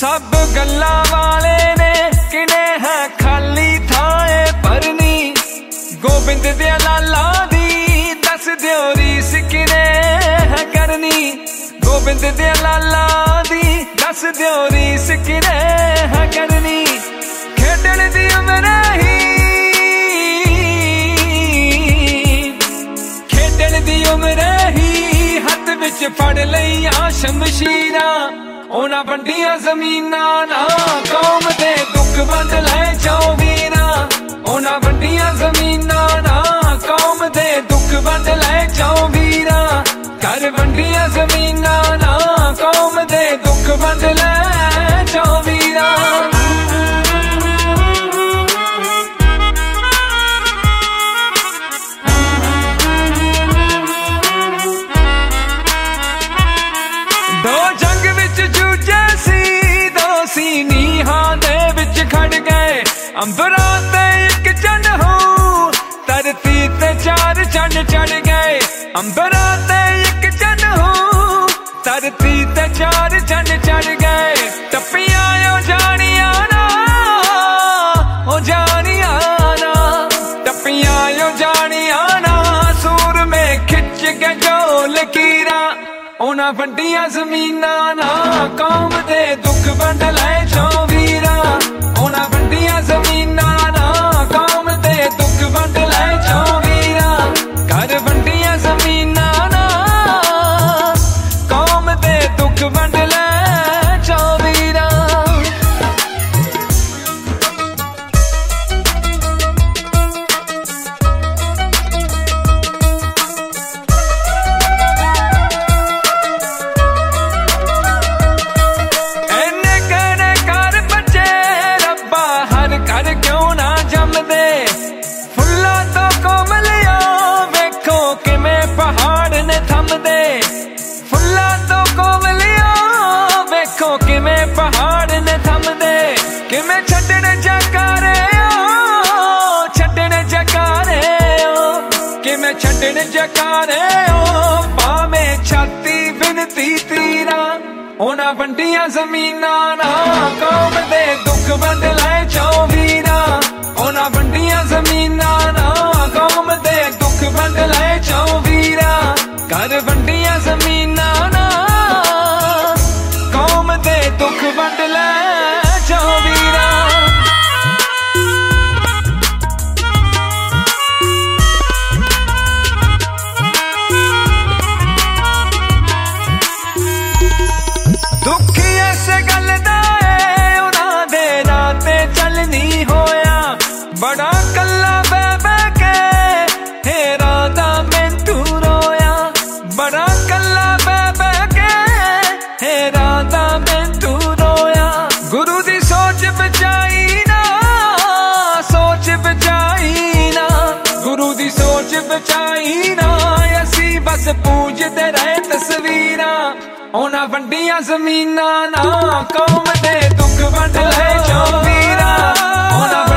सब गल्ला वाले ने किने है खाली थाए भरनी। गोबिंद दे लाला दी दस दियो रीस किने है करनी। गोबिंद दे लाला दी दस दियो रीस किने है करनी। खेडण दी उमर ही खेडण दी उमर ही हथ विच फड़ लईया शमशीरा। ओना वंडिया जमीना ना कौम दे दुख बंद लै जाओ वीरा। ओना वंडिया जमीना ना कौम दे दुख बंद लै जाओ वीरा। कर वंडिया जमीना ना कौम दे दुख बंद लै जाओ वीरा। दो जंग विच जूझे सी दो सी नीहां दे विच खड़ गए। अंबरा ते एक चंड हो धरती ते चार चंड चढ़ गए। अंबरा ते एक चंड हो धरती ते चार चंड चढ़ गए। टप्पियां ओ जानिया ना ओ जानिया ना। टप्पियां ओ जानिया ना सूर में खिंच के जो लकीरा। ओना वंडिया जमीना ना कौम दे दुख बंद लै जाओ वीरा। ओना वंडिया जमीना ना कौम दे दुख बंद लै जाओ वीरा। कर वंडिया जमीना ना कौम दे दुख बंद लै जाओ वीरा। कर क्यों ना जमदे फुल्ला तो कोमलिया वेखो किमें पहाड़ ने थमदे। फुल्ला तो कोमलिया वेखो किमें पहाड़ ने थमदे। किमें छड्डण जकारे ओ छड्डण जकारे ओ। किमें छड्डण जकारे ओ पावे छाती विनती तीरा। ओना वंडिया जमीना ना कौम दे दुख बंद लै जाओ वीरा। ओना वंडिया जमीना ना कौम दे दुख बंद लै जाओ वीरा। कर वंडिया जमीना ना कौम दे दुख बंद लै जाओ वीरा। दुखी इस गल दा उना दे राते चल नहीं होया। बड़ा कल्ला बह बह के हेरा दा मैनू रोया। बड़ा कल्ला बह बह के हेरा दा मैनू रोया। गुरु दी सोच बचाई ना सोच बचाई ना। गुरु दी सोच बचाई ना असी बस पूजते रहे तस्वीरा। ओना वंडिया जमीना ना कौम दे दुख बंद लै जाओ वीरा। ओना